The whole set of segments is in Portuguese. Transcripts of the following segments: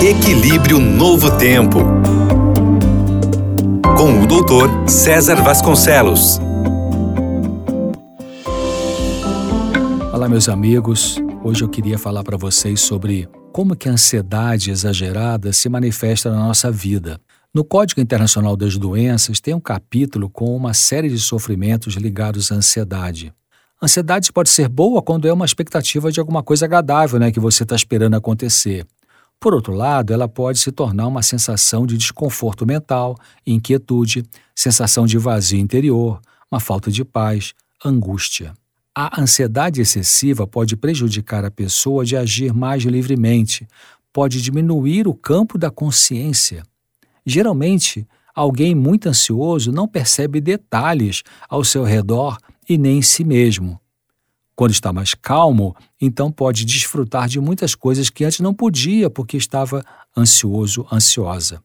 Equilíbrio Novo Tempo, com o Dr. César Vasconcelos. Olá, meus amigos. Hoje eu queria falar para vocês sobre como que a ansiedade exagerada se manifesta na nossa vida. No Código Internacional das Doenças tem um capítulo com uma série de sofrimentos ligados à ansiedade. A ansiedade pode ser boa quando é uma expectativa de alguma coisa agradável, que você está esperando acontecer. Por outro lado, ela pode se tornar uma sensação de desconforto mental, inquietude, sensação de vazio interior, uma falta de paz, angústia. A ansiedade excessiva pode prejudicar a pessoa de agir mais livremente, pode diminuir o campo da consciência. Geralmente, alguém muito ansioso não percebe detalhes ao seu redor e nem em si mesmo. Quando está mais calmo, então pode desfrutar de muitas coisas que antes não podia porque estava ansioso, ansiosa.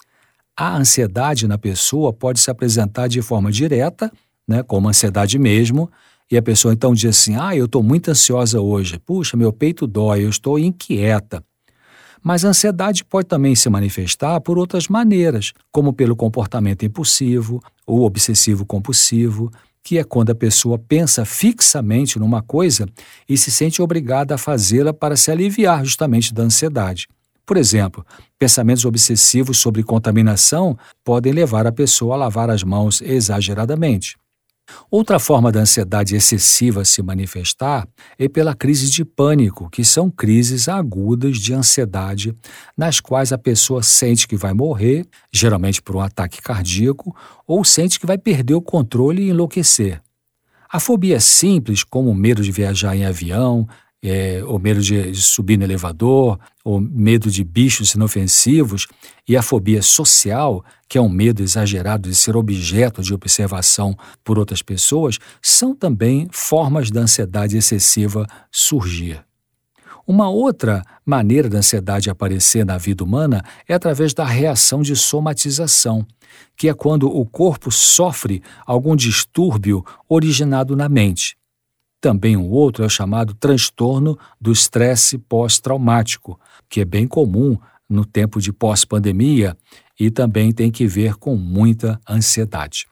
A ansiedade na pessoa pode se apresentar de forma direta, como ansiedade mesmo, e a pessoa então diz assim, eu estou muito ansiosa hoje, puxa, meu peito dói, eu estou inquieta. Mas a ansiedade pode também se manifestar por outras maneiras, como pelo comportamento impulsivo ou obsessivo-compulsivo, que é quando a pessoa pensa fixamente numa coisa e se sente obrigada a fazê-la para se aliviar justamente da ansiedade. Por exemplo, pensamentos obsessivos sobre contaminação podem levar a pessoa a lavar as mãos exageradamente. Outra forma da ansiedade excessiva se manifestar é pela crise de pânico, que são crises agudas de ansiedade, nas quais a pessoa sente que vai morrer, geralmente por um ataque cardíaco, ou sente que vai perder o controle e enlouquecer. A fobia simples, como o medo de viajar em avião, ou medo de subir no elevador, ou medo de bichos inofensivos, e a fobia social, que é um medo exagerado de ser objeto de observação por outras pessoas, são também formas da ansiedade excessiva surgir. Uma outra maneira da ansiedade aparecer na vida humana é através da reação de somatização, que é quando o corpo sofre algum distúrbio originado na mente. Também um outro é o chamado transtorno do estresse pós-traumático, que é bem comum no tempo de pós-pandemia e também tem que ver com muita ansiedade.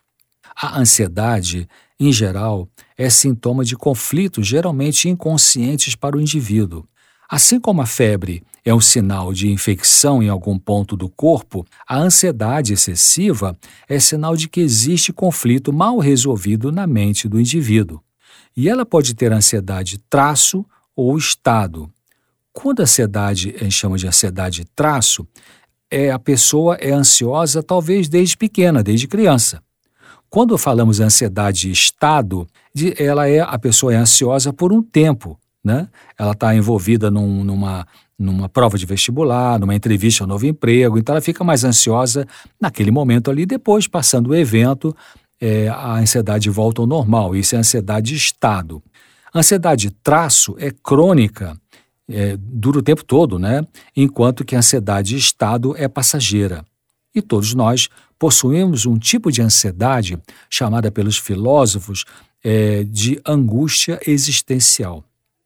A ansiedade, em geral, é sintoma de conflitos geralmente inconscientes para o indivíduo. Assim como a febre é um sinal de infecção em algum ponto do corpo, a ansiedade excessiva é sinal de que existe conflito mal resolvido na mente do indivíduo. E ela pode ter ansiedade traço ou estado. Quando a ansiedade, a gente chama de ansiedade traço, a pessoa é ansiosa talvez desde pequena, desde criança. Quando falamos ansiedade estado, a pessoa é ansiosa por um tempo, Ela está envolvida numa prova de vestibular, numa entrevista ao novo emprego, então ela fica mais ansiosa naquele momento ali, depois, passando o evento, a ansiedade volta ao normal. Isso é ansiedade estado. A ansiedade traço é crônica, dura o tempo todo, enquanto que a ansiedade estado é passageira. E todos nós possuímos um tipo de ansiedade chamada pelos filósofos de angústia existencial.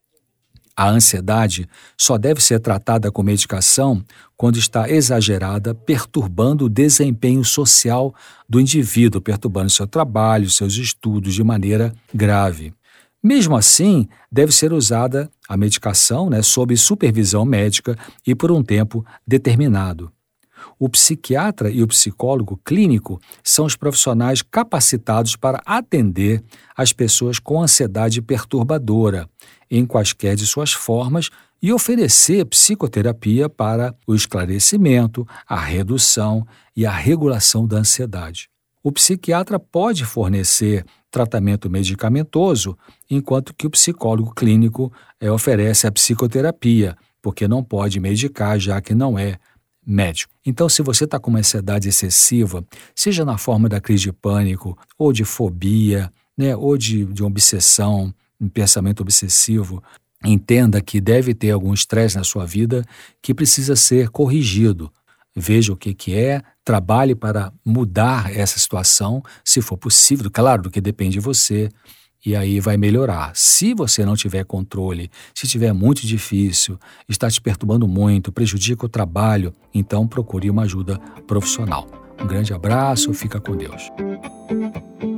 A ansiedade só deve ser tratada com medicação quando está exagerada, perturbando o desempenho social do indivíduo, perturbando seu trabalho, seus estudos de maneira grave. Mesmo assim, deve ser usada a medicação sob supervisão médica e por um tempo determinado. O psiquiatra e o psicólogo clínico são os profissionais capacitados para atender as pessoas com ansiedade perturbadora, em quaisquer de suas formas, e oferecer psicoterapia para o esclarecimento, a redução e a regulação da ansiedade. O psiquiatra pode fornecer tratamento medicamentoso, enquanto que o psicólogo clínico oferece a psicoterapia, porque não pode medicar, já que não é médico. Então, se você está com uma ansiedade excessiva, seja na forma da crise de pânico, ou de fobia, ou de obsessão, um pensamento obsessivo, entenda que deve ter algum estresse na sua vida que precisa ser corrigido. Veja o que é, trabalhe para mudar essa situação, se for possível, claro, do que depende de você, e aí vai melhorar. Se você não tiver controle, se estiver muito difícil, está te perturbando muito, prejudica o trabalho, então procure uma ajuda profissional. Um grande abraço, fica com Deus.